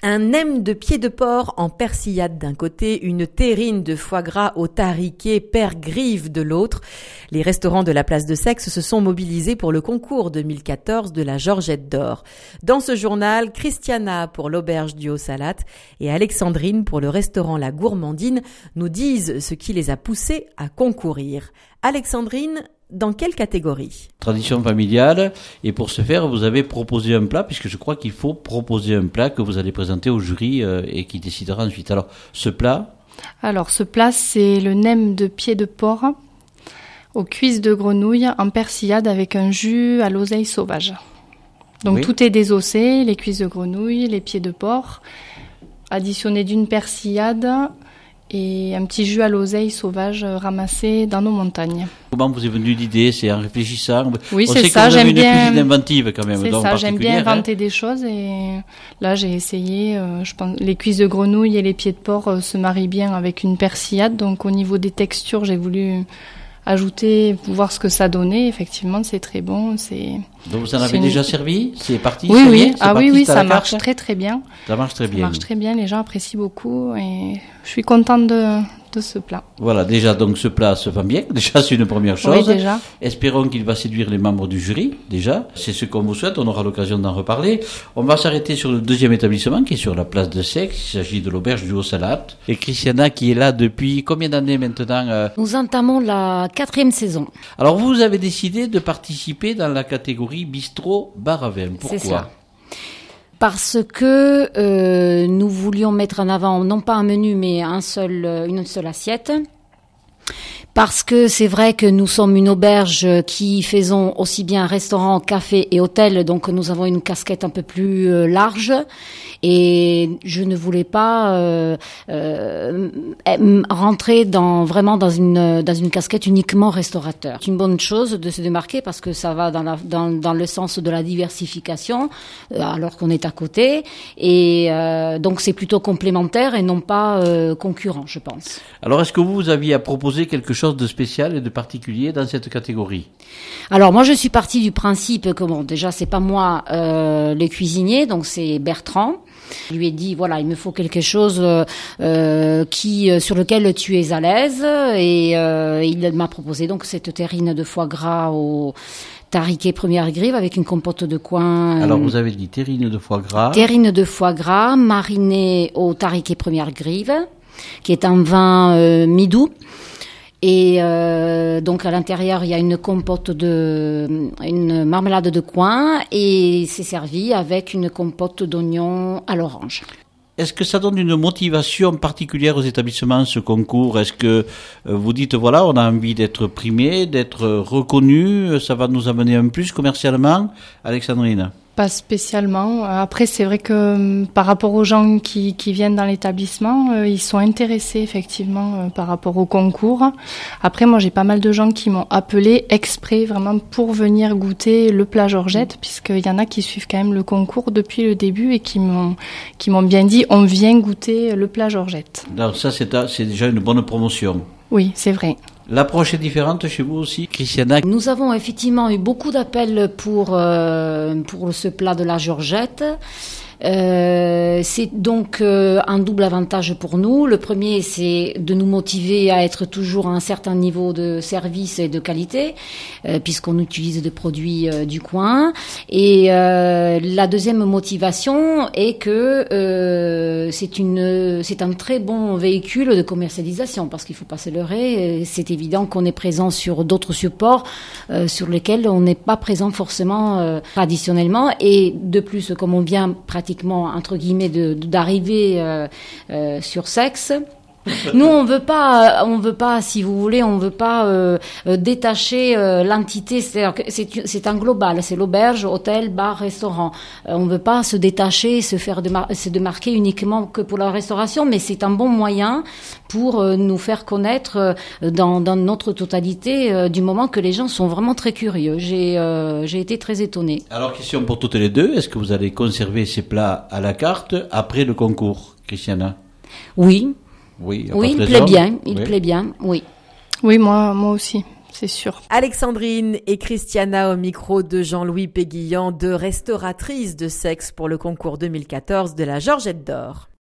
Un nem de pied de porc en persillade d'un côté, une terrine de foie gras au tariquet père Grive de l'autre. Les restaurants de la place de Seix se sont mobilisés pour le concours 2014 de la Georgette d'Or. Dans ce journal, Christiana pour l'auberge du Haut-Salat et Alexandrine pour le restaurant La Gourmandine nous disent ce qui les a poussés à concourir. Alexandrine, dans quelle catégorie ? Tradition familiale, et pour ce faire, vous avez proposé un plat, puisque je crois qu'il faut proposer un plat que vous allez présenter au jury et qui décidera ensuite. Alors, ce plat ? Alors, ce plat, c'est le nem de pied de porc aux cuisses de grenouille en persillade avec un jus à l'oseille sauvage. Donc, tout est désossé, les cuisses de grenouille, les pieds de porc, additionné d'une persillade et un petit jus à l'oseille sauvage ramassé dans nos montagnes. Comment vous est venue l'idée ? C'est en réfléchissant ? Oui, c'est ça, j'aime bien. Une cuisine inventive quand même. C'est ça, j'aime bien inventer des choses et là j'ai essayé. Je pense les cuisses de grenouille et les pieds de porc se marient bien avec une persillade. Donc au niveau des textures, j'ai voulu ajouter, voir ce que ça donnait. Effectivement, c'est très bon. Donc vous en avez déjà servi ? C'est parti ? Oui. Oui, ça marche très très bien. Ça marche très bien. Ça marche très bien. Les gens apprécient beaucoup et je suis contente de ce plat. Voilà, déjà donc ce plat se vend bien. Déjà c'est une première chose. Oui, déjà. Espérons qu'il va séduire les membres du jury. Déjà, c'est ce qu'on vous souhaite. On aura l'occasion d'en reparler. On va s'arrêter sur le deuxième établissement qui est sur la place de Seix. Il s'agit de l'auberge du Haut-Salat. Et Christiana qui est là depuis combien d'années maintenant ? Nous entamons la 4e saison. Alors vous avez décidé de participer dans la catégorie bistrot bar à vin. Pourquoi ? C'est ça. Parce que nous voulions mettre en avant non pas un menu mais une seule assiette. Parce que c'est vrai que nous sommes une auberge qui faisons aussi bien restaurant, café et hôtel, donc nous avons une casquette un peu plus large et je ne voulais pas rentrer dans une casquette uniquement restaurateur. C'est une bonne chose de se démarquer parce que ça va dans le sens de la diversification alors qu'on est à côté et donc c'est plutôt complémentaire et non pas concurrent, je pense. Alors est-ce que vous aviez à proposer quelque chose de spécial et de particulier dans cette catégorie ? Alors moi je suis partie du principe que bon déjà c'est pas moi le cuisinier, donc c'est Bertrand. Je lui ai dit voilà, il me faut quelque chose sur lequel tu es à l'aise et il m'a proposé donc cette terrine de foie gras au tariquet première grive avec une compote de coin. Alors vous avez dit terrine de foie gras. Terrine de foie gras marinée au tariquet première grive, qui est un vin mi-doux. Et donc à l'intérieur il y a une marmelade de coin et c'est servi avec une compote d'oignon à l'orange. Est-ce que ça donne une motivation particulière aux établissements, ce concours ? Est-ce que vous dites, voilà, on a envie d'être primé, d'être reconnu, ça va nous amener un plus commercialement ? Alexandrine ? Pas spécialement. Après, c'est vrai que par rapport aux gens qui viennent dans l'établissement, ils sont intéressés effectivement par rapport au concours. Après, moi, j'ai pas mal de gens qui m'ont appelé exprès vraiment pour venir goûter le plat Georgette, puisqu'il y en a qui suivent quand même le concours depuis le début et qui m'ont bien dit, on vient goûter le plat Georgette. Alors ça, c'est déjà une bonne promotion. Oui, c'est vrai. L'approche est différente chez vous aussi, Christiana ? Nous avons effectivement eu beaucoup d'appels pour ce plat de la Georgette. C'est donc un double avantage pour nous. Le premier, c'est de nous motiver à être toujours à un certain niveau de service et de qualité, puisqu'on utilise des produits du coin. Et la deuxième motivation est que c'est un très bon véhicule de commercialisation, parce qu'il faut pas se leurrer. C'est évident qu'on est présent sur d'autres supports sur lesquels on n'est pas présent forcément traditionnellement. Et de plus, comme on vient pratiquement entre guillemets d'arriver sur Seix. Nous on veut pas, si vous voulez, on veut pas détacher l'entité. C'est-à-dire que c'est un global, c'est l'auberge, hôtel, bar, restaurant. On veut pas se détacher, se démarquer uniquement que pour la restauration, mais c'est un bon moyen pour nous faire connaître dans notre totalité, du moment que les gens sont vraiment très curieux. J'ai été très étonnée. Alors question pour toutes les deux, est-ce que vous allez conserver ces plats à la carte après le concours, Christiana ? Oui. Oui, il plaît bien, oui. Oui, moi aussi. c'est sûr. Alexandrine et Christiana au micro de Jean-Louis Péguillan, deux restauratrices de sexe pour le concours 2014 de la Georgette d'Or.